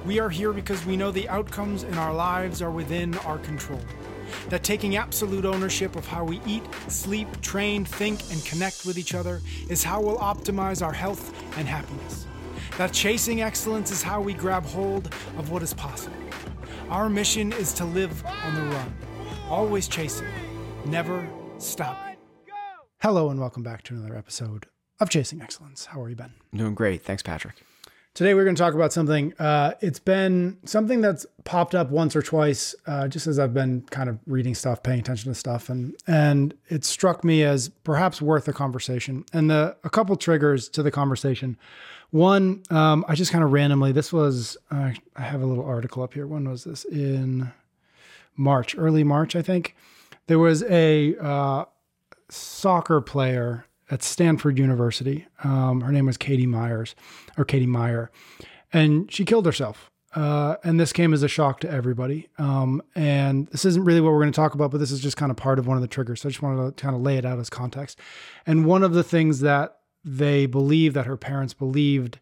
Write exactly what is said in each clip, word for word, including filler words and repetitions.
We are here because we know the outcomes in our lives are within our control. That taking absolute ownership of how we eat, sleep, train, think, and connect with each other is how we'll optimize our health and happiness. That chasing excellence is how we grab hold of what is possible. Our mission is to live on the run, always chasing, never stopping. Hello and welcome back to another episode of Chasing Excellence. How are you, Ben? I'm doing great. Thanks, Patrick. Today we're going to talk about something. Uh, it's been something that's popped up once or twice, uh, just as I've been kind of reading stuff, paying attention to stuff, and and it struck me as perhaps worth a conversation. And the a couple triggers to the conversation. One, um, I just kind of randomly. This was uh, I have a little article up here. When was this? In March, early March, I think. There was a uh, soccer player at Stanford University. Um, her name was Katie Myers, or Katie Meyer, and she killed herself. Uh, and this came as a shock to everybody. Um, and this isn't really what we're going to talk about, but this is just kind of part of one of the triggers. So I just wanted to kind of lay it out as context. And one of the things that they believe, that her parents believed,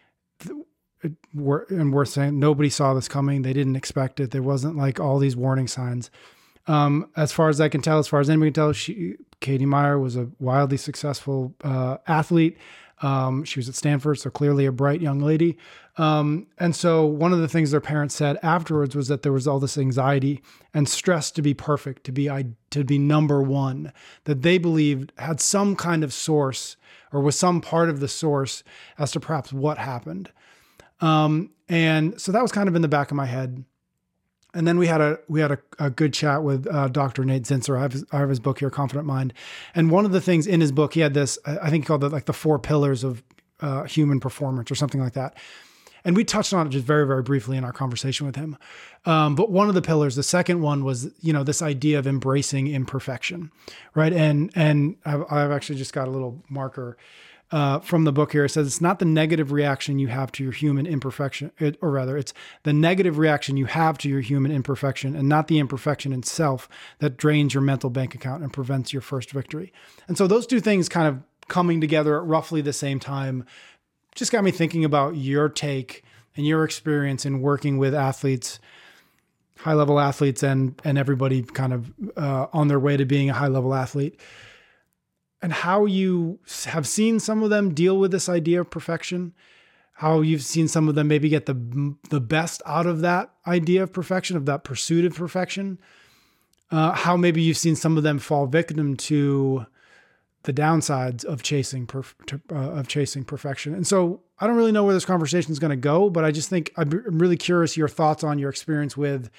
th- were, and we're saying nobody saw this coming. They didn't expect it. There wasn't like all these warning signs. Um, as far as I can tell, as far as anybody can tell, she, Katie Meyer was a wildly successful uh, athlete. Um, she was at Stanford, so clearly a bright young lady. Um, and so one of the things their parents said afterwards was that there was all this anxiety and stress to be perfect, to be to be number one, that they believed had some kind of source or was some part of the source as to perhaps what happened. Um, and so that was kind of in the back of my head. And then we had a we had a, a good chat with uh, Doctor Nate Zinsser. I have, his, I have his book here, Confident Mind. And one of the things in his book, he had this, I think he called it like the four pillars of uh, human performance or something like that. And we touched on it just very, very briefly in our conversation with him. Um, but one of the pillars, the second one was, you know, this idea of embracing imperfection, right? And and I've, I've actually just got a little marker Uh, from the book here. It says it's not the negative reaction you have to your human imperfection, it, or rather it's the negative reaction you have to your human imperfection and not the imperfection itself that drains your mental bank account and prevents your first victory. And so those two things kind of coming together at roughly the same time just got me thinking about your take and your experience in working with athletes, high-level athletes, and, and everybody kind of uh, on their way to being a high-level athlete. And how you have seen some of them deal with this idea of perfection, how you've seen some of them maybe get the the best out of that idea of perfection, of that pursuit of perfection, uh, how maybe you've seen some of them fall victim to the downsides of chasing perf- to, uh, of chasing perfection. And so I don't really know where this conversation is going to go, but I just think I'm really curious your thoughts on your experience with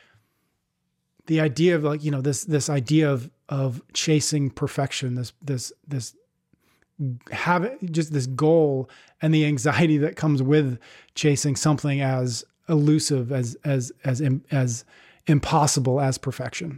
the idea of like, you know, this, this idea of, of chasing perfection, this, this, this have just this goal and the anxiety that comes with chasing something as elusive, as, as, as, as impossible as perfection.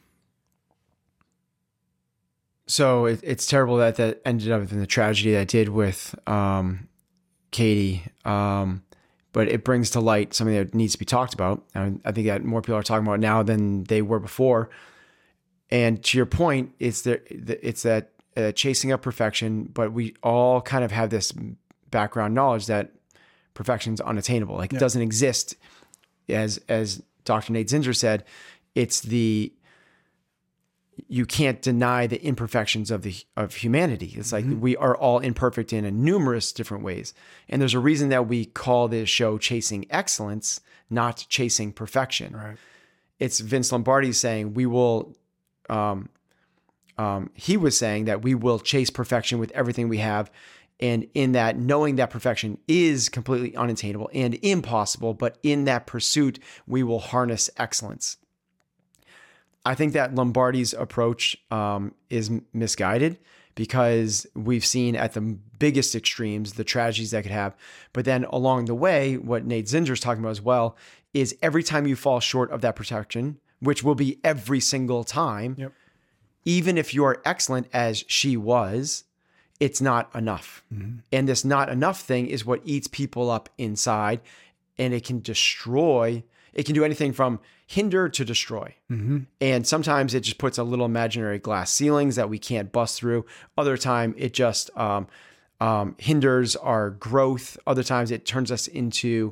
So it, it's terrible that that ended up in the tragedy that did with um, Katie. Um, But it brings to light something that needs to be talked about. And I think that more people are talking about it now than they were before. And to your point, it's the, it's that uh, chasing up perfection, but we all kind of have this background knowledge that perfection is unattainable. Like yeah. It doesn't exist. As as Doctor Nate Zinsser said, it's the you can't deny the imperfections of the of humanity. It's like mm-hmm. we are all imperfect in a numerous different ways. And there's a reason that we call this show Chasing Excellence, not Chasing Perfection. Right. It's Vince Lombardi saying we will, um, um, he was saying that we will chase perfection with everything we have. And in that, knowing that perfection is completely unattainable and impossible, but in that pursuit, we will harness excellence. I think that Lombardi's approach um, is misguided because we've seen at the biggest extremes the tragedies that could have. But then along the way, what Nate Zinsser is talking about as well is every time you fall short of that perfection, which will be every single time, yep. even if you're excellent as she was, it's not enough. Mm-hmm. And this not enough thing is what eats people up inside, and it can destroy. It can do anything from hinder to destroy. Mm-hmm. And sometimes it just puts a little imaginary glass ceilings that we can't bust through. Other time it just um, um, hinders our growth. Other times it turns us into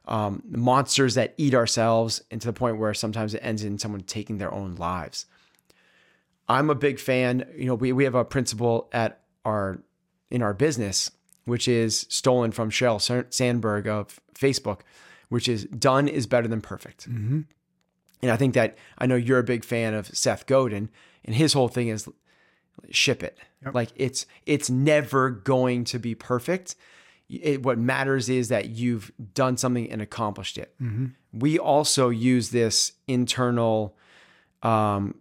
um, monsters that eat ourselves, and to the point where sometimes it ends in someone taking their own lives. I'm a big fan. You know, we, we have a principle at our, in our business, which is stolen from Sheryl Sandberg of Facebook, which is done is better than perfect. Mm-hmm. And I think that, I know you're a big fan of Seth Godin, and his whole thing is ship it. Yep. Like it's, it's never going to be perfect. It, what matters is that you've done something and accomplished it. Mm-hmm. We also use this internal um,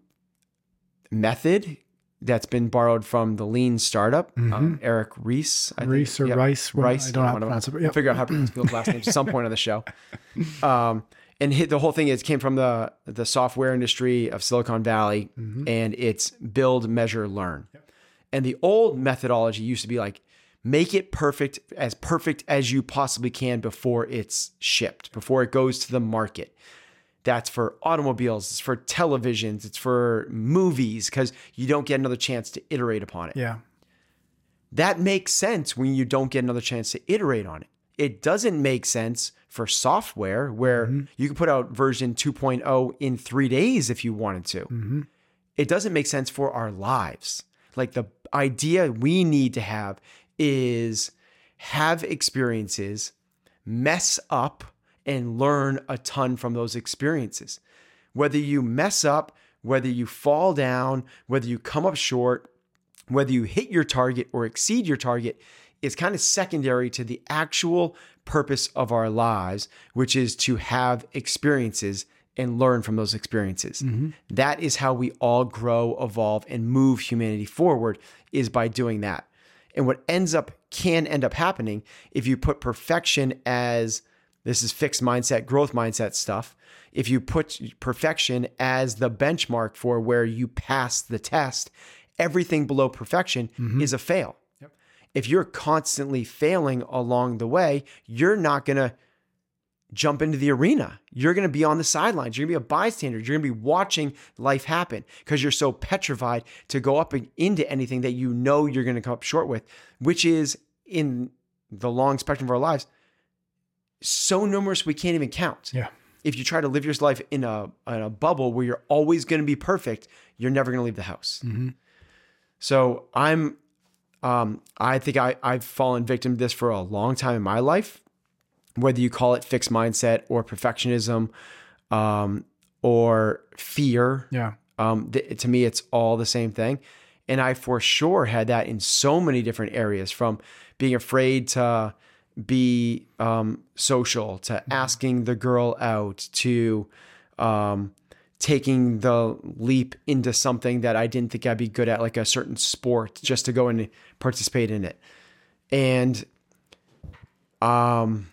method that's been borrowed from the Lean Startup, mm-hmm. um, Eric Ries. I Ries think. or Yep. Rice. Well, Rice. I don't know how to I'll pronounce it. Yep. figure out how to pronounce people's last names at some point on the show. Um, and hit, the whole thing is came from the the software industry of Silicon Valley, mm-hmm. and it's build, measure, learn. Yep. And the old methodology used to be like, make it perfect, as perfect as you possibly can before it's shipped, before it goes to the market. That's for automobiles, it's for televisions, it's for movies, because you don't get another chance to iterate upon it. Yeah. That makes sense when you don't get another chance to iterate on it. It doesn't make sense for software where mm-hmm. you can put out version two point oh in three days if you wanted to. Mm-hmm. It doesn't make sense for our lives. Like the idea we need to have is have experiences, mess up, and learn a ton from those experiences. Whether you mess up, whether you fall down, whether you come up short, whether you hit your target or exceed your target is kind of secondary to the actual purpose of our lives, which is to have experiences and learn from those experiences. Mm-hmm. That is how we all grow, evolve, and move humanity forward, is by doing that. And what ends up can end up happening if you put perfection as, this is fixed mindset, growth mindset stuff. If you put perfection as the benchmark for where you pass the test, everything below perfection mm-hmm. is a fail. Yep. If you're constantly failing along the way, you're not going to jump into the arena. You're going to be on the sidelines. You're going to be a bystander. You're going to be watching life happen because you're so petrified to go up into anything that you know you're going to come up short with, which is, in the long spectrum of our lives, so numerous we can't even count. Yeah. If you try to live your life in a, in a bubble where you're always going to be perfect, you're never going to leave the house. Mm-hmm. So I'm, um, I think I, I've fallen victim to this for a long time in my life. Whether you call it fixed mindset or perfectionism, um, or fear, yeah. um, th- to me, it's all the same thing. And I for sure had that in so many different areas, from being afraid to be um, social, to mm-hmm. asking the girl out, to um, taking the leap into something that I didn't think I'd be good at, like a certain sport, just to go and participate in it. And um.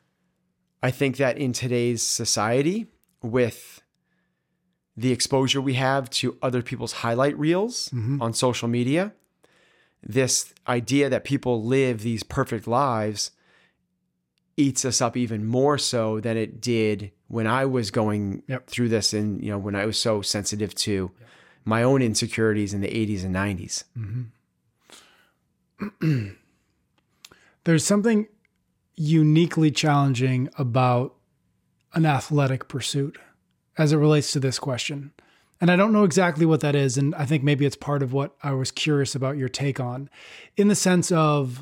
I think that in today's society, with the exposure we have to other people's highlight reels mm-hmm. on social media, this idea that people live these perfect lives eats us up even more so than it did when I was going yep. through this, and you know, when I was so sensitive to yep. my own insecurities in the eighties and nineties. Mm-hmm. There's something uniquely challenging about an athletic pursuit as it relates to this question. And I don't know exactly what that is. And I think maybe it's part of what I was curious about your take on, in the sense of,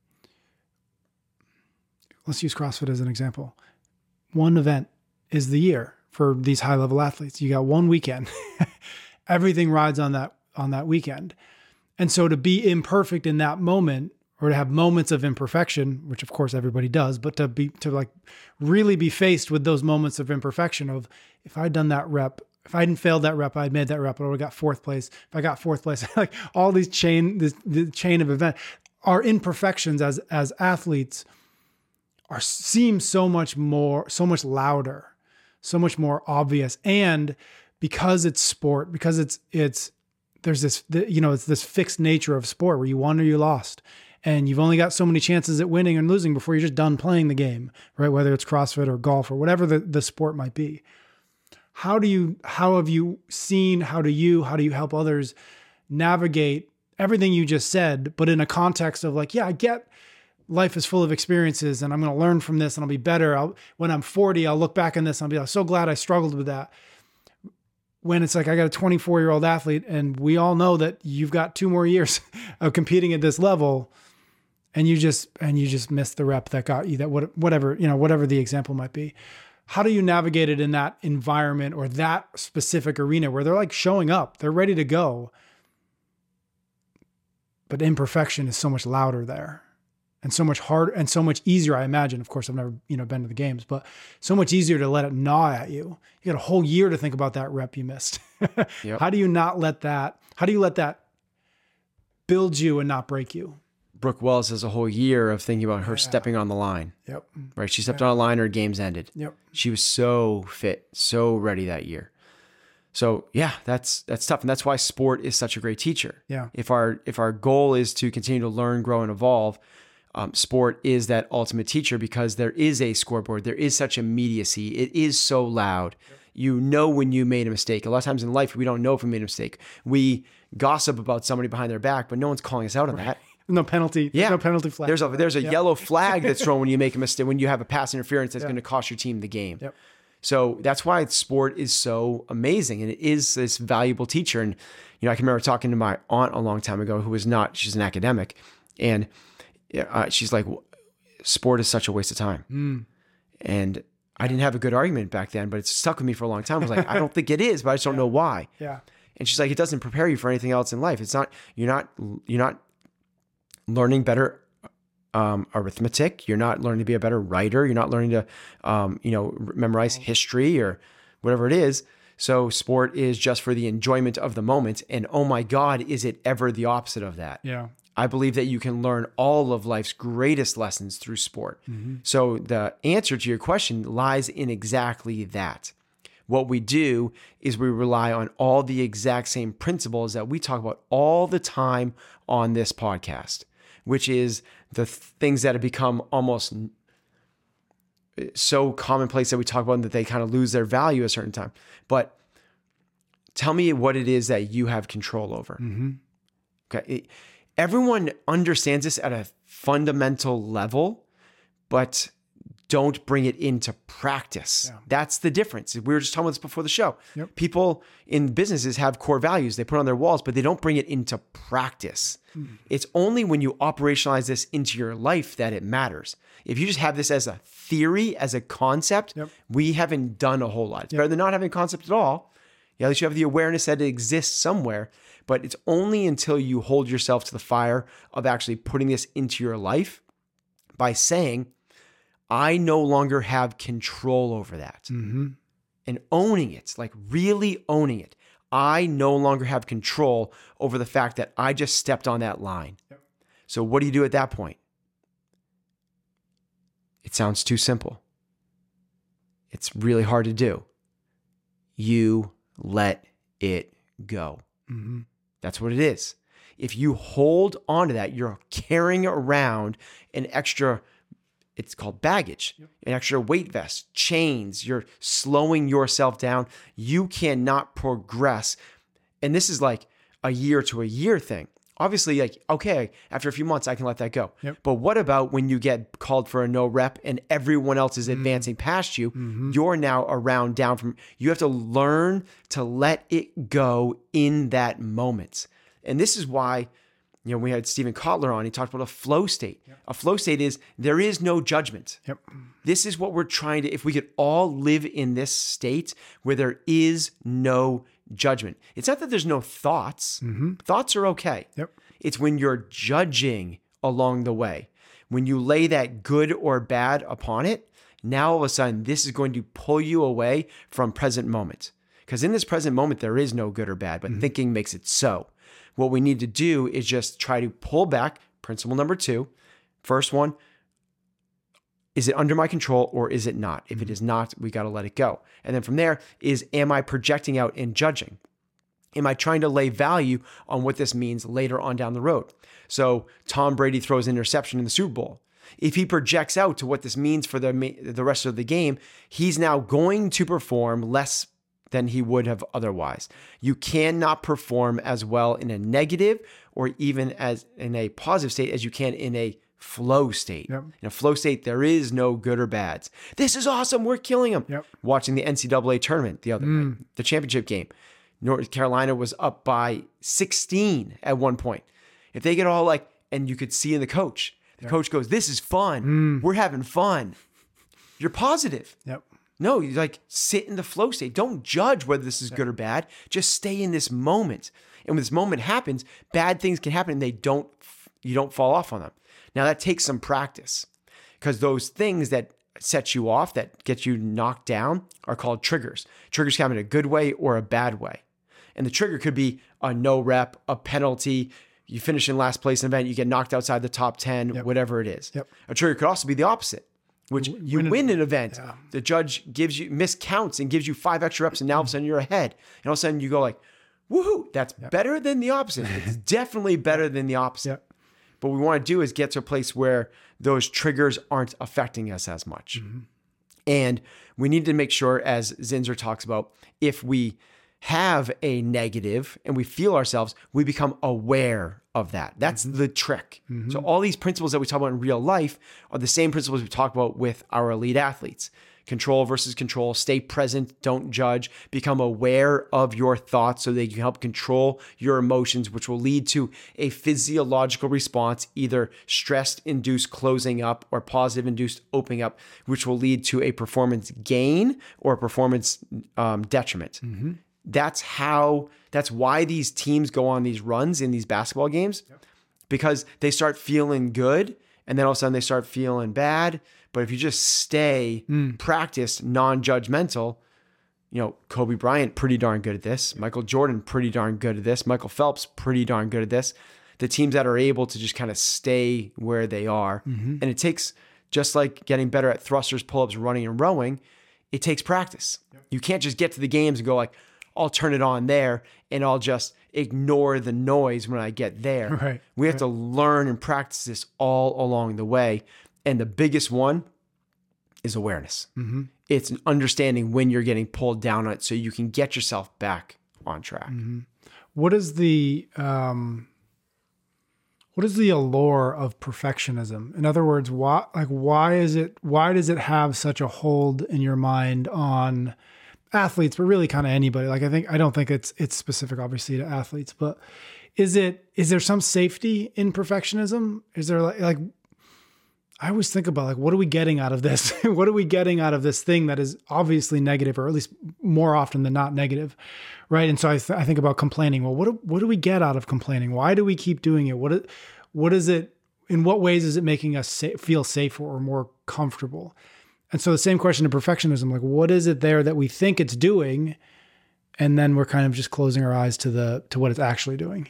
let's use CrossFit as an example. One event is the year for these high level athletes. You got one weekend, everything rides on that, on that weekend. And so to be imperfect in that moment, or to have moments of imperfection, which of course everybody does, but to be, to like really be faced with those moments of imperfection of, if I'd done that rep, if I hadn't failed that rep, I'd made that rep, I would have got fourth place. If I got fourth place, like all these chain, this the chain of event, our imperfections as, as athletes are, seem so much more, so much louder, so much more obvious. And because it's sport, because it's, it's, there's this, you know, it's this fixed nature of sport where you won or you lost. And you've only got so many chances at winning and losing before you're just done playing the game, right? Whether it's CrossFit or golf or whatever the, the sport might be. How do you, how have you seen, how do you, how do you help others navigate everything you just said, but in a context of like, yeah, I get life is full of experiences and I'm going to learn from this and I'll be better. I'll, when I'm forty, I'll look back on this and I'll be like, so glad I struggled with that. When it's like, I got a twenty-four year old athlete and we all know that you've got two more years of competing at this level and you just, and you just missed the rep that got you that, whatever, you know, whatever the example might be. How do you navigate it in that environment or that specific arena where they're like showing up, they're ready to go, but imperfection is so much louder there and so much harder and so much easier, I imagine. Of course, I've never, you know, been to the games, but so much easier to let it gnaw at you. You got a whole year to think about that rep you missed. Yep. How do you not let that, how do you let that build you and not break you? Brooke Wells has a whole year of thinking about her yeah. stepping on the line. Yep. Right. She stepped yeah. on a line, her game's ended. Yep. She was so fit, so ready that year. So yeah, that's, that's tough. And that's why sport is such a great teacher. Yeah. If our, if our goal is to continue to learn, grow, and evolve, um, sport is that ultimate teacher because there is a scoreboard. There is such immediacy. It is so loud. Yep. You know, when you made a mistake. A lot of times in life, we don't know if we made a mistake. We gossip about somebody behind their back, but no one's calling us out on right. that. No penalty. Yeah. No penalty flag. There's a there's a yep. yellow flag that's thrown when you make a mistake, when you have a pass interference that's yep. going to cost your team the game. Yep. So that's why sport is so amazing. And it is this valuable teacher. And, you know, I can remember talking to my aunt a long time ago who was not, she's an academic. And uh, she's like, sport is such a waste of time. Mm. And I didn't have a good argument back then, but it's stuck with me for a long time. I was like, I don't think it is, but I just don't yeah. know why. Yeah. And she's like, it doesn't prepare you for anything else in life. It's not, you're not, you're not learning better um, arithmetic. You're not learning to be a better writer. You're not learning to, um, you know, memorize history or whatever it is. So sport is just for the enjoyment of the moment. And oh my God, is it ever the opposite of that? Yeah. I believe that you can learn all of life's greatest lessons through sport. Mm-hmm. So the answer to your question lies in exactly that. What we do is we rely on all the exact same principles that we talk about all the time on this podcast, which is the th- things that have become almost so commonplace that we talk about them that they kind of lose their value at a certain time. But tell me what it is that you have control over. Mm-hmm. Okay. It, everyone understands this at a fundamental level, but don't bring it into practice. Yeah. That's the difference. We were just talking about this before the show. Yep. People in businesses have core values they put on their walls, but they don't bring it into practice. Mm. It's only when you operationalize this into your life that it matters. If you just have this as a theory, as a concept, yep. we haven't done a whole lot. It's yep. better than not having a concept at all. Yeah, at least you have the awareness that it exists somewhere, but it's only until you hold yourself to the fire of actually putting this into your life by saying, I no longer have control over that. Mm-hmm. And owning it, like really owning it. I no longer have control over the fact that I just stepped on that line. Yep. So what do you do at that point? It sounds too simple. It's really hard to do. You let it go. Mm-hmm. That's what it is. If you hold on to that, you're carrying around an extra, it's called baggage, yep. an extra weight vest, chains. You're slowing yourself down. You cannot progress. And this is like a year to a year thing. Obviously, like, okay, after a few months, I can let that go. Yep. But what about when you get called for a no rep and everyone else is advancing mm-hmm. past you? Mm-hmm. You're now around down from, you have to learn to let it go in that moment. And this is why, you know, we had Stephen Kotler on, he talked about a flow state. Yep. A flow state is there is no judgment. Yep. This is what we're trying to, if we could all live in this state where there is no judgment. It's not that there's no thoughts. Mm-hmm. Thoughts are okay. Yep. It's when you're judging along the way. When you lay that good or bad upon it, now all of a sudden, this is going to pull you away from present moment. Because in this present moment, there is no good or bad, but mm-hmm. thinking makes it so. What we need to do is just try to pull back. Principle number two. First one, is it under my control or is it not? If it is not, we got to let it go. And then from there is, am I projecting out and judging? Am I trying to lay value on what this means later on down the road? So Tom Brady throws an interception in the Super Bowl. If he projects out to what this means for the, the rest of the game, he's now going to perform less than he would have otherwise. You cannot perform as well in a negative or even as in a positive state as you can in a flow state. Yep. In a flow state, there is no good or bads. This is awesome. We're killing them. Yep. Watching the N C double A tournament the other Mm. night, the championship game, North Carolina was up by sixteen at one point. If they get all like, and you could see in the coach, the Yep. coach goes, this is fun. Mm. We're having fun. You're positive. Yep. No, you like sit in the flow state. Don't judge whether this is good or bad. Just stay in this moment. And when this moment happens, bad things can happen and they don't, you don't fall off on them. Now that takes some practice because those things that set you off, that get you knocked down are called triggers. Triggers can happen in a good way or a bad way. And the trigger could be a no rep, a penalty. You finish in last place in an event, you get knocked outside the top ten, Yep. whatever it is. Yep. A trigger could also be the opposite, which you win win, an- an event. Yeah. The judge gives you miscounts and gives you five extra reps, and now all of a sudden you're ahead. And all of a sudden you go like, woohoo, that's better than the opposite. It's definitely better than the opposite. Yep. What we want to do is get to a place where those triggers aren't affecting us as much. Mm-hmm. And we need to make sure, as Zinzer talks about, if we have a negative and we feel ourselves, we become aware of that. That's Mm-hmm. the trick. So all these principles that we talk about in real life are the same principles we talk about with our elite athletes. Control versus control, stay present, don't judge, become aware of your thoughts so that you can help control your emotions, which will lead to a physiological response, either stress-induced closing up or positive-induced opening up, which will lead to a performance gain or a performance um, detriment. Mm-hmm. That's how, that's why these teams go on these runs in these basketball games, Yep. because they start feeling good and then all of a sudden they start feeling bad. But if you just stay Mm. practiced, non-judgmental, you know, Kobe Bryant, pretty darn good at this. Michael Jordan, pretty darn good at this. Michael Phelps, pretty darn good at this. The teams that are able to just kind of stay where they are. Mm-hmm. And it takes, just like getting better at thrusters, pull-ups, running, and rowing, it takes practice. Yep. You can't just get to the games and go like, I'll turn it on there and I'll just ignore the noise when I get there. Right. We have to learn and practice this all along the way. And the biggest one is awareness. Mm-hmm. It's understanding when you're getting pulled down on it so you can get yourself back on track. Mm-hmm. What is the um, what is the allure of perfectionism? In other words, why like why is it why does it have such a hold in your mind on athletes, but really kind of anybody? Like I think I don't think it's it's specific obviously to athletes, but is it is there some safety in perfectionism? Is there like like I always think about like, what are we getting out of this? What are we getting out of this thing that is obviously negative, or at least more often than not negative, right? And so I, th- I think about complaining. Well, what do, what do we get out of complaining? Why do we keep doing it? What what is it? In what ways is it making us sa- feel safer or more comfortable? And so the same question to perfectionism, like what is it there that we think it's doing, and then we're kind of just closing our eyes to the to what it's actually doing?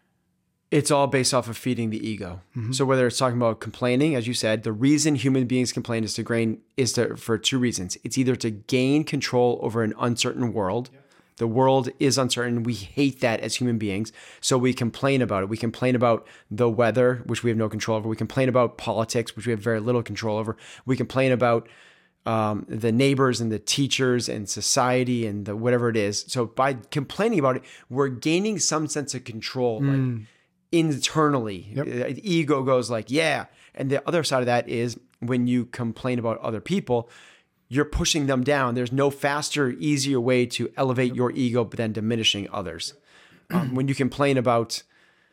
It's all based off of feeding the ego. Mm-hmm. So whether it's talking about complaining, as you said, the reason human beings complain is to gain is to for two reasons. It's either to gain control over an uncertain world. Yeah. The world is uncertain. We hate that as human beings. So we complain about it. We complain about the weather, which we have no control over. We complain about politics, which we have very little control over. We complain about um, the neighbors and the teachers and society and the whatever it is. So by complaining about it, we're gaining some sense of control. Mm. Like, internally, yep. The ego goes like, yeah. And the other side of that is when you complain about other people, you're pushing them down. There's no faster, easier way to elevate yep. your ego than diminishing others. Um, when you complain about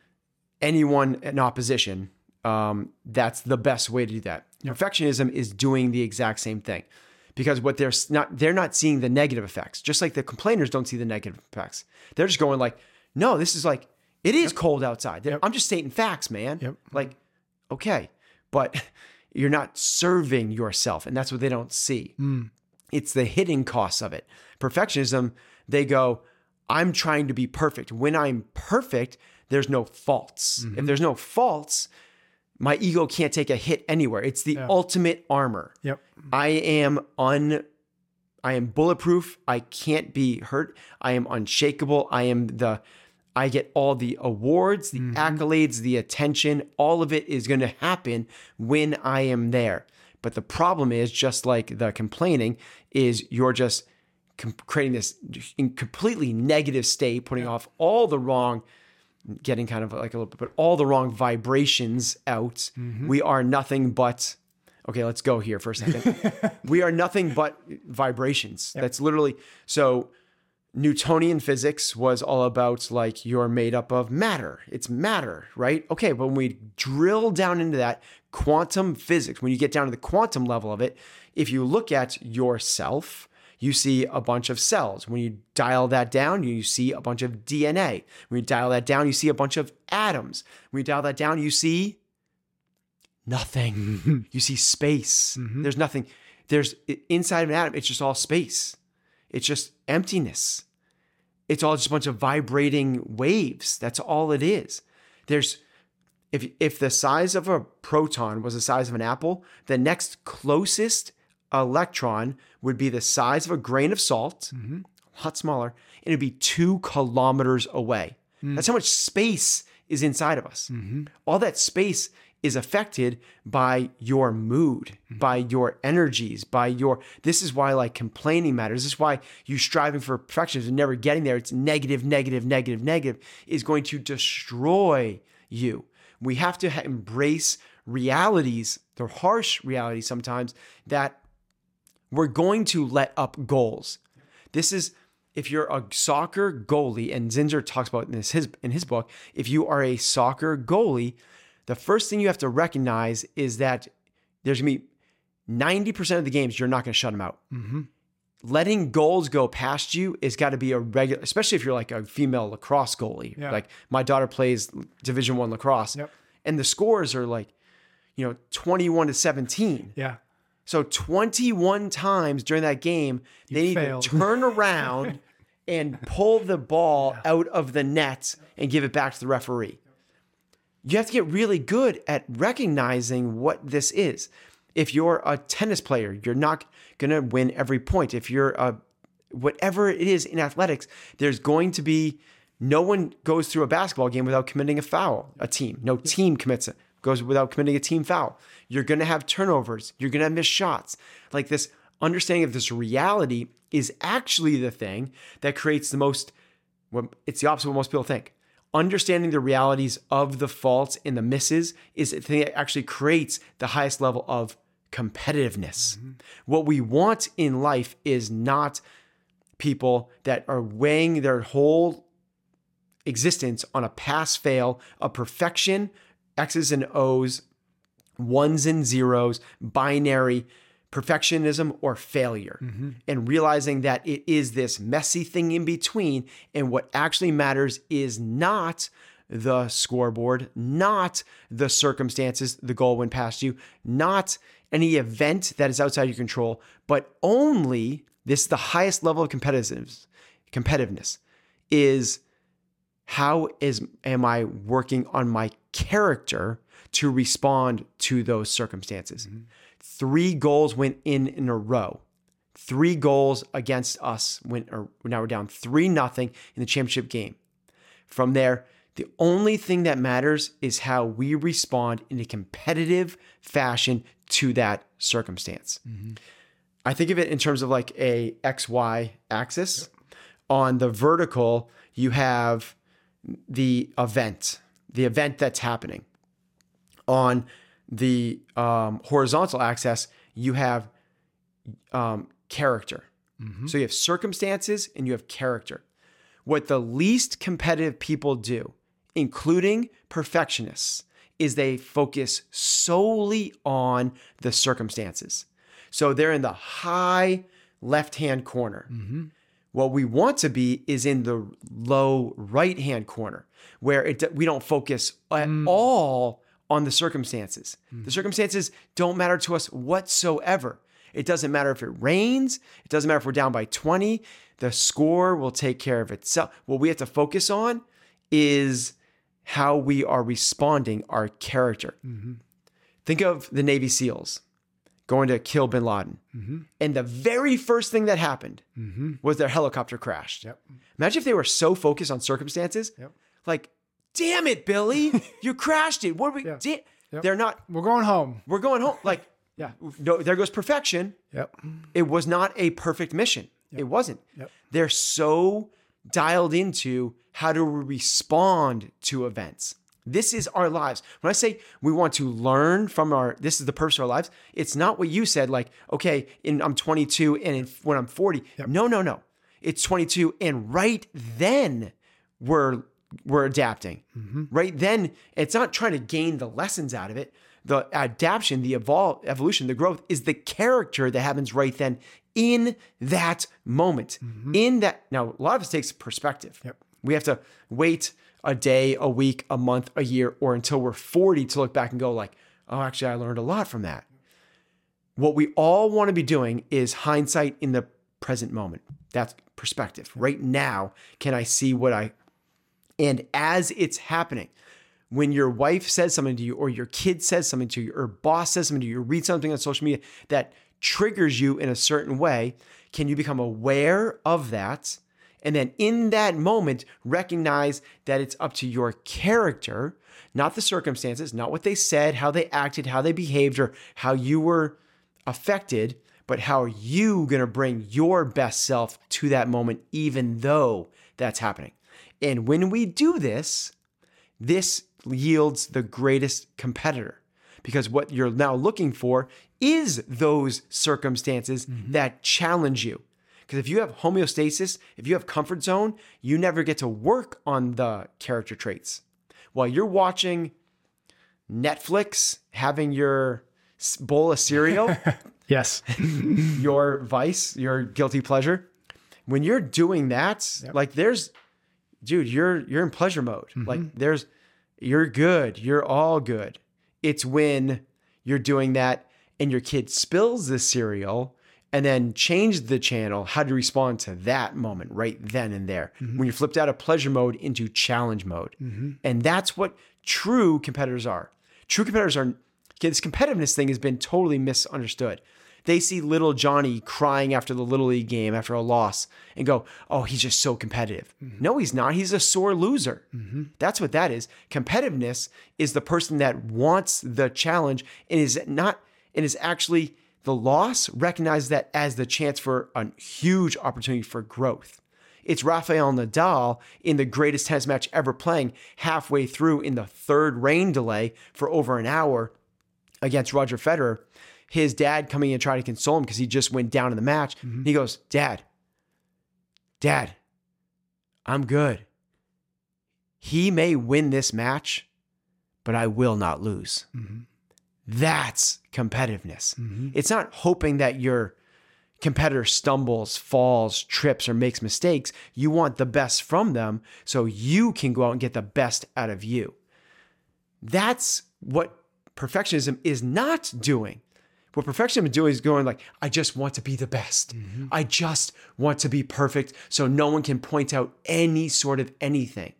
anyone in opposition, um, that's the best way to do that. Yep. Perfectionism is doing the exact same thing, because what they're not, they're not seeing the negative effects. Just like the complainers don't see the negative effects. They're just going like, no, this is like, it is yep. cold outside. Yep. I'm just stating facts, man. Yep. Like, okay, but you're not serving yourself, and that's what they don't see. Mm. It's the hidden costs of it. Perfectionism, they go, I'm trying to be perfect. When I'm perfect, there's no faults. Mm-hmm. If there's no faults, my ego can't take a hit anywhere. It's the yeah. ultimate armor. Yep. I am un I am bulletproof. I can't be hurt. I am unshakable. I am the I get all the awards, the mm-hmm. accolades, the attention. All of it is going to happen when I am there. But the problem is, just like the complaining, is you're just com- creating this completely negative state, putting yeah. off all the wrong getting kind of like a little bit, but all the wrong vibrations out. Mm-hmm. We are nothing but, okay, let's go here for a second. We are nothing but vibrations. Yep. That's literally, so Newtonian physics was all about like you're made up of matter. It's matter, right? Okay, but when we drill down into that quantum physics, when you get down to the quantum level of it, if you look at yourself, you see a bunch of cells. When you dial that down, you see a bunch of D N A. When you dial that down, you see a bunch of atoms. When you dial that down, you see nothing. You see space. Mm-hmm. There's nothing. There's inside of an atom, it's just all space. It's just emptiness. It's all just a bunch of vibrating waves. That's all it is. There's, if if the size of a proton was the size of an apple, the next closest electron would be the size of a grain of salt, mm-hmm. a lot smaller, and it'd be two kilometers away. Mm. That's how much space is inside of us. Mm-hmm. All that space is affected by your mood, mm-hmm. by your energies, by your, this is why like complaining matters. This is why you striving for perfection and never getting there. It's negative, negative, negative, negative is going to destroy you. We have to ha- embrace realities, the harsh realities sometimes, that we're going to let up goals. This is, if you're a soccer goalie, and Zinsser talks about this his, in his book, if you are a soccer goalie, the first thing you have to recognize is that there's going to be ninety percent of the games you're not going to shut them out. Mm-hmm. Letting goals go past you is got to be a regular, especially if you're like a female lacrosse goalie. Yeah. Like my daughter plays Division One lacrosse, yep. and the scores are like, you know, twenty-one to seventeen. Yeah. So twenty-one times during that game, you they failed. Need to turn around and pull the ball yeah. out of the net and give it back to the referee. You have to get really good at recognizing what this is. If you're a tennis player, you're not going to win every point. If you're a, whatever it is in athletics, there's going to be, no one goes through a basketball game without committing a foul, a team. No team commits it, goes without committing a team foul. You're going to have turnovers. You're going to miss shots. Like this understanding of this reality is actually the thing that creates the most, well, it's the opposite of what most people think. Understanding the realities of the faults and the misses is the thing that actually creates the highest level of competitiveness. Mm-hmm. What we want in life is not people that are weighing their whole existence on a pass-fail, a perfection, X's and O's, ones and zeros, binary, perfectionism or failure, mm-hmm. and realizing that it is this messy thing in between. And what actually matters is not the scoreboard, not the circumstances, the goal went past you, not any event that is outside your control, but only this, the highest level of competitiveness, competitiveness is how is, am I working on my character to respond to those circumstances? Mm-hmm. Three goals went in in a row. Three goals against us went, or now we're down three nothing in the championship game. From there, the only thing that matters is how we respond in a competitive fashion to that circumstance. Mm-hmm. I think of it in terms of like a X Y axis. Yep. On the vertical, you have the event, the event that's happening. On the um, horizontal axis, you have um, character. Mm-hmm. So you have circumstances and you have character. What the least competitive people do, including perfectionists, is they focus solely on the circumstances. So they're in the high left-hand corner. Mm-hmm. What we want to be is in the low right-hand corner, where it we don't focus at mm. all on the circumstances. Mm. The circumstances don't matter to us whatsoever. It doesn't matter if it rains. It doesn't matter if we're down by twenty. The score will take care of itself. What we have to focus on is how we are responding, our character. Mm-hmm. Think of the Navy SEALs going to kill bin Laden. Mm-hmm. And the very first thing that happened mm-hmm. was their helicopter crashed. Yep. Imagine if they were so focused on circumstances, yep. like, damn it, Billy, you crashed it. What are we? Yeah. Da- yep. They're not. We're going home. We're going home. Like, yeah. No, there goes perfection. Yep. It was not a perfect mission. Yep. It wasn't. Yep. They're so dialed into how to respond to events. This is our lives. When I say we want to learn from our, this is the purpose of our lives, it's not what you said, like, okay, in, I'm twenty-two and in, when I'm forty. Yep. No, no, no. It's twenty-two and right then we're, we're adapting. Mm-hmm. Right then, it's not trying to gain the lessons out of it. The adaptation, the evol- evolution, the growth is the character that happens right then in that moment. Mm-hmm. In that, now a lot of it takes perspective. Yep. We have to wait a day, a week, a month, a year, or until we're forty to look back and go like, oh, actually, I learned a lot from that. What we all want to be doing is hindsight in the present moment. That's perspective. Right now, can I see what I, and as it's happening, when your wife says something to you, or your kid says something to you, or boss says something to you, or read something on social media that triggers you in a certain way, can you become aware of that? And then in that moment, recognize that it's up to your character, not the circumstances, not what they said, how they acted, how they behaved, or how you were affected, but how are you going to bring your best self to that moment, even though that's happening. And when we do this, this yields the greatest competitor, because what you're now looking for is those circumstances mm-hmm. that challenge you. Because if you have homeostasis, if you have comfort zone, you never get to work on the character traits. While you're watching Netflix, having your bowl of cereal, yes, your vice, your guilty pleasure, when you're doing that, yep. like there's, dude, you're you're in pleasure mode. Mm-hmm. Like there's, you're good, you're all good. It's when you're doing that and your kid spills the cereal and then change the channel, how to respond to that moment right then and there. Mm-hmm. When you're flipped out of pleasure mode into challenge mode. Mm-hmm. And that's what true competitors are. True competitors are, okay, this competitiveness thing has been totally misunderstood. They see little Johnny crying after the Little League game, after a loss, and go, oh, he's just so competitive. Mm-hmm. No, he's not. He's a sore loser. Mm-hmm. That's what that is. Competitiveness is the person that wants the challenge and is not, and is actually, the loss recognizes that as the chance for a huge opportunity for growth. It's Rafael Nadal in the greatest tennis match ever playing, halfway through in the third rain delay for over an hour against Roger Federer. His dad coming in trying to console him because he just went down in the match. Mm-hmm. He goes, Dad, Dad, I'm good. He may win this match, but I will not lose. Mm-hmm. That's competitiveness. Mm-hmm. It's not hoping that your competitor stumbles, falls, trips, or makes mistakes. You want the best from them so you can go out and get the best out of you. That's what perfectionism is not doing. What perfectionism is doing is going like, I just want to be the best. Mm-hmm. I just want to be perfect so no one can point out any sort of anything.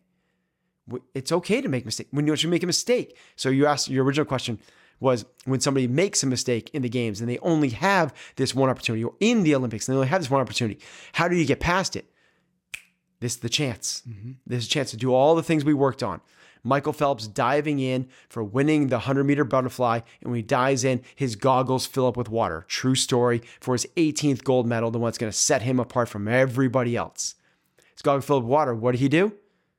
It's okay to make mistakes. When you make a mistake. So you asked, your original question was when somebody makes a mistake in the games and they only have this one opportunity, or in the Olympics, and they only have this one opportunity. How do you get past it? This is the chance. Mm-hmm. This is a chance to do all the things we worked on. Michael Phelps diving in for winning the one hundred meter butterfly, and when he dives in, his goggles fill up with water. True story for his eighteenth gold medal, the one that's going to set him apart from everybody else. His goggles filled with water. What did he do?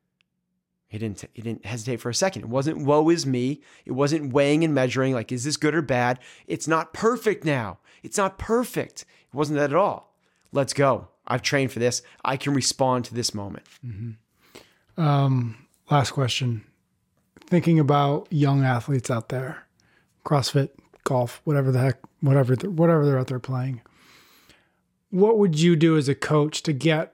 He didn't, he didn't hesitate for a second. It wasn't woe is me. It wasn't weighing and measuring like, is this good or bad? It's not perfect now. It's not perfect. It wasn't that at all. Let's go. I've trained for this. I can respond to this moment. Mm-hmm. Um, last question. Thinking about young athletes out there, CrossFit, golf, whatever the heck, whatever, whatever they're out there playing. What would you do as a coach to get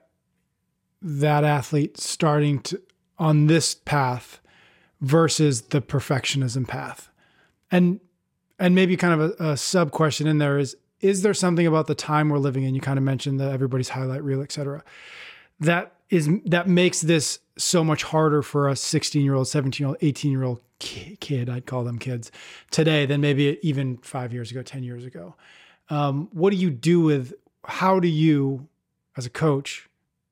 that athlete starting to, on this path versus the perfectionism path? And and maybe kind of a, a sub question in there is, is there something about the time we're living in, you kind of mentioned the everybody's highlight reel, et cetera, that is that makes this so much harder for a sixteen-year-old, seventeen-year-old, eighteen-year-old kid, I'd call them kids, today than maybe even five years ago, ten years ago? Um, what do you do with, how do you, as a coach,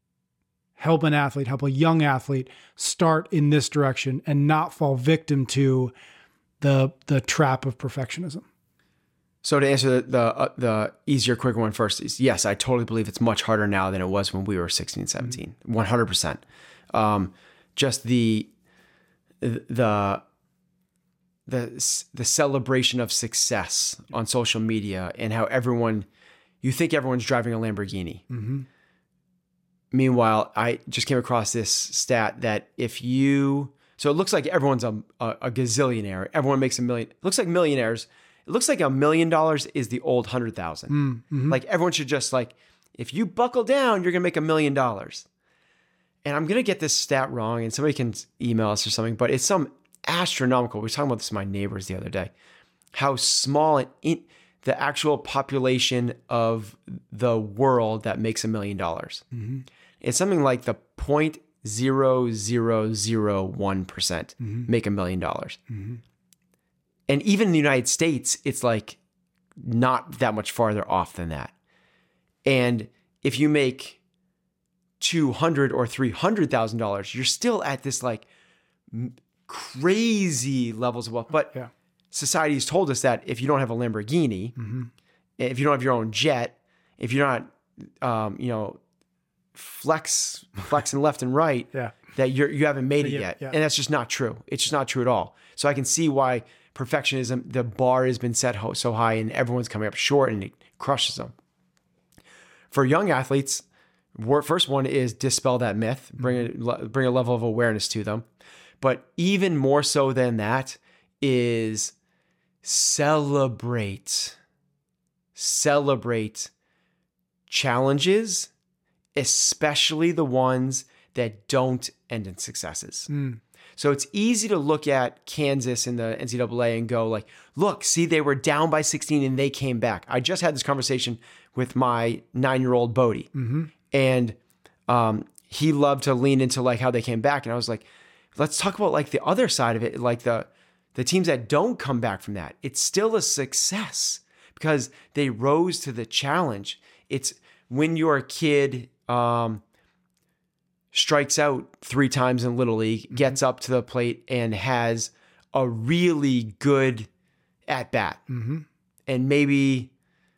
help an athlete, help a young athlete start in this direction and not fall victim to the the trap of perfectionism? So to answer the the, uh, the easier, quicker one first is yes, I totally believe it's much harder now than it was when we were sixteen, seventeen. one hundred percent. Um, just the the the the celebration of success on social media and how everyone, you think everyone's driving a Lamborghini. Mm-hmm. Meanwhile, I just came across this stat that if you, so it looks like everyone's a, a, a gazillionaire. Everyone makes a million. It looks like millionaires. It looks like a million dollars is the old hundred thousand. Mm-hmm. Like everyone should just like, if you buckle down, you're going to make a million dollars. And I'm going to get this stat wrong and somebody can email us or something, but it's some astronomical. We were talking about this with my neighbors the other day, how small and in, the actual population of the world that makes a million dollars. Mm-hmm. It's something like the zero point zero zero zero one percent make a million dollars. Mm-hmm. And even in the United States, it's like not that much farther off than that. And if you make two hundred or three hundred thousand dollars, you're still at this like crazy levels of wealth. But yeah. society has told us that if you don't have a Lamborghini, Mm-hmm. if you don't have your own jet, if you're not, um, you know, flex, flexing left and right, Yeah. that you're you haven't made it Yeah, yet, yeah. and that's just not true. It's just not true at all. So I can see why perfectionism, the bar has been set ho- so high, and everyone's coming up short, and it crushes them. For young athletes, wor- first one is dispel that myth, bring a, bring a level of awareness to them. But even more so than that is celebrate, celebrate challenges, especially the ones that don't end in successes. Mm. So it's easy to look at Kansas in the N C double A and go like, look, see, they were down by sixteen and they came back. I just had this conversation with my nine-year-old Bodie, Mm-hmm. and um, he loved to lean into like how they came back. And I was like, let's talk about like the other side of it, like the the teams that don't come back from that. It's still a success because they rose to the challenge. It's when you're a kid, um, strikes out three times in Little League, Mm-hmm. gets up to the plate and has a really good at bat. Mm-hmm. And maybe,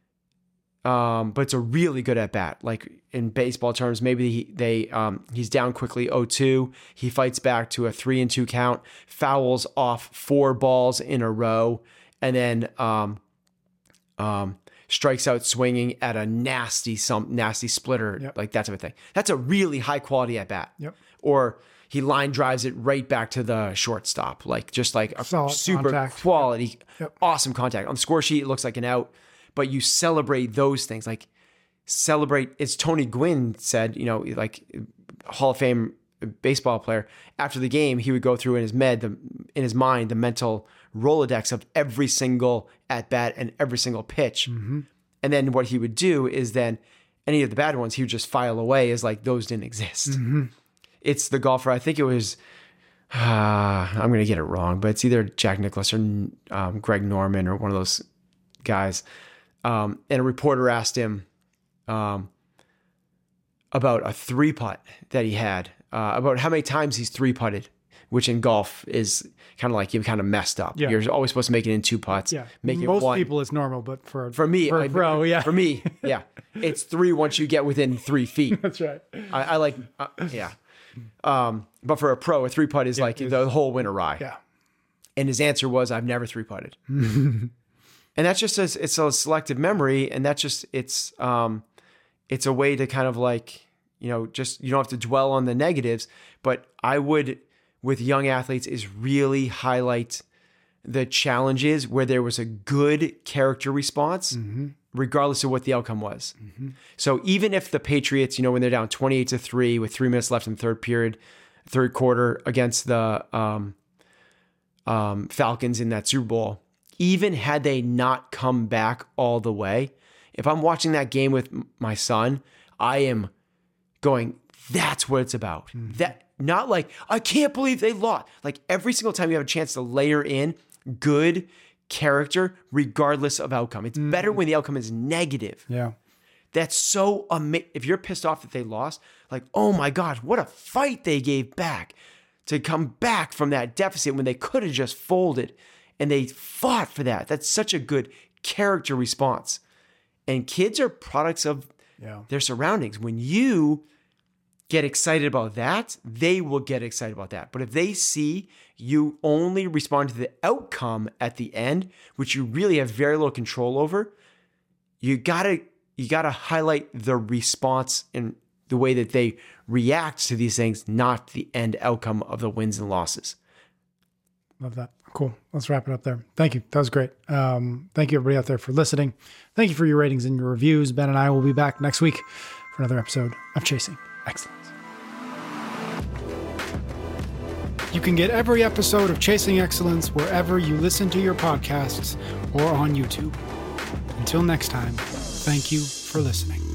um, but it's a really good at bat. Like in baseball terms, maybe he, they um, he's down quickly oh two. He fights back to a three and two count, fouls off four balls in a row, and then um, um, strikes out swinging at a nasty some nasty splitter, Yep. like that type of thing. That's a really high quality at bat. Yep. Or he line drives it right back to the shortstop, like just like a Solid super contact. quality, Yep. awesome contact. On the score sheet, it looks like an out, but you celebrate those things. Like celebrate, as Tony Gwynn said, you know, like Hall of Fame baseball player, after the game, he would go through in his med, the, in his mind, the mental Rolodex of every single at bat and every single pitch. Mm-hmm. And then what he would do is then any of the bad ones, he would just file away as like those didn't exist. Mm-hmm. It's the golfer, I think it was, uh, I'm going to get it wrong, but it's either Jack Nicklaus or um, Greg Norman or one of those guys. Um, and a reporter asked him um, about a three putt that he had, uh, about how many times he's three putted, which in golf is kind of like you kind of messed up. Yeah. You're always supposed to make it in two putts. Yeah. Make it Most one. people it's normal, but for For me, for I- a pro, yeah. For me, yeah, it's three once you get within three feet. That's right. I, I like, uh, yeah. Um, but for a pro, a three putt is like it's- the whole win awry. Yeah. And his answer was, "I've never three putted." And that's just a, it's a selective memory, and that's just it's um, it's a way to kind of like, you know, just you don't have to dwell on the negatives. But I would, with young athletes, is really highlight the challenges where there was a good character response, Mm-hmm. regardless of what the outcome was. Mm-hmm. So even if the Patriots, you know, when they're down twenty-eight to three with three minutes left in the third period, third quarter against the um, um, Falcons in that Super Bowl, even had they not come back all the way, if I'm watching that game with m- my son, I am going, that's what it's about. That not like, I can't believe they lost. Like every single time you have a chance to layer in good character, regardless of outcome. It's better when the outcome is negative. Yeah. That's so amazing. If you're pissed off that they lost, like, oh my gosh, what a fight they gave back to come back from that deficit when they could have just folded, and they fought for that. That's such a good character response. And kids are products of Yeah. their surroundings. When you get excited about that, they will get excited about that. But if they see you only respond to the outcome at the end, which you really have very little control over, you gotta you gotta highlight the response and the way that they react to these things, not the end outcome of the wins and losses. Love that. Cool. Let's wrap it up there. Thank you. That was great. Um, thank you, everybody out there, for listening. Thank you for your ratings and your reviews. Ben and I will be back next week for another episode of Chasing Excellence. You can get every episode of Chasing Excellence wherever you listen to your podcasts or on YouTube. Until next time, thank you for listening.